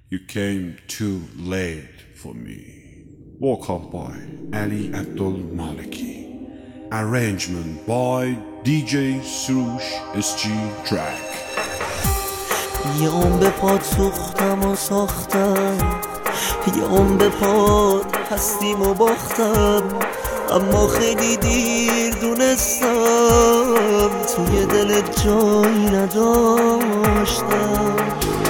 You came too late for me. Woke up by Ali Abdul Maliki. Arrangement by DJ Surush SG Track. یه عمر پات سوختم و ساختم، یه عمر پات هستیم و باختم، اما خیلی دیر دونستم توی دلت جایی نداشتم.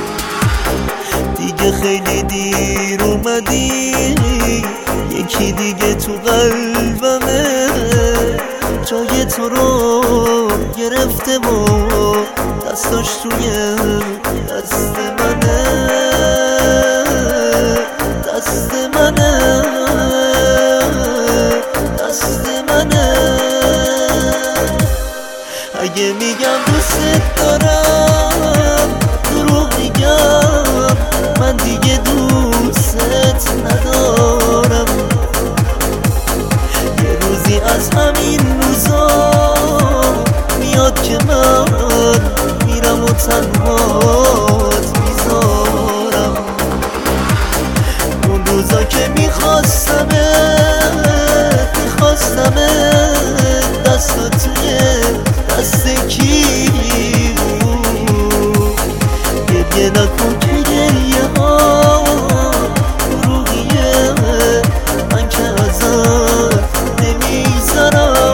دیگه خیلی دیر اومدی، یکی دیگه تو قلبمه جای تو رو گرفته و دستاش توی دست منه، دست منه، دست منه. اگه میگم دوست دارم دروغ میگم، من دیگه دوست ندارم. یه روزی از همین روزا میاد که من میرم و تنهات میذارم. اون روزا که میخواستمت دستات توی دست کی بود. گریه نکن که گریه ها دروغیه، من که ازت نمیگذرم.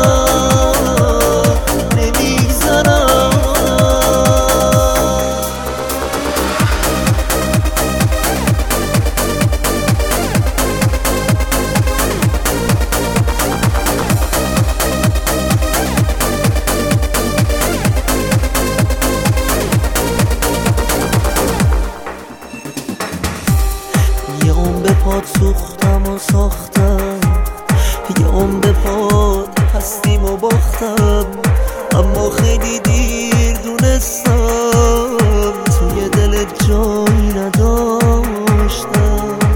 یه عمر پات سوختم و ساختم، یه عمر پات هستیم و باختم، اما خیلی دیر دونستم توی دلت جایی نداشتم.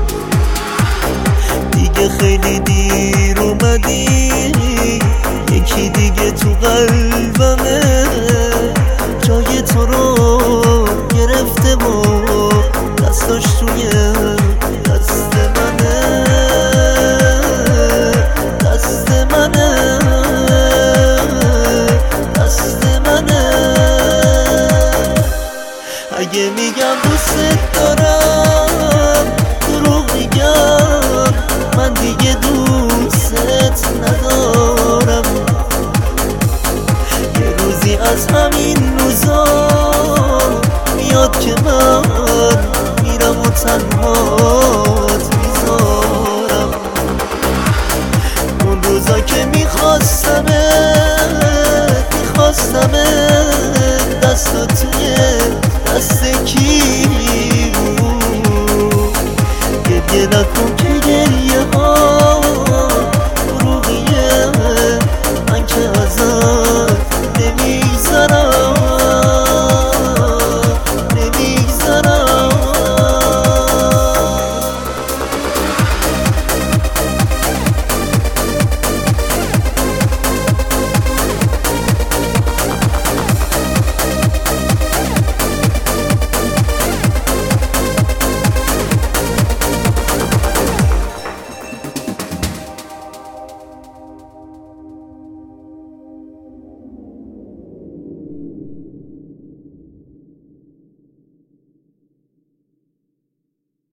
دیگه خیلی دیر اومدی، یکی دیگه تو قلبمه جای تو رو گرفته و دستاش توی دست منه، دست منه، دست منه. اگه میگم دوست دارم دروغ میگم، من دیگه دوست ندارم. یه روزی از همین روزا میاد که من میرم و تنها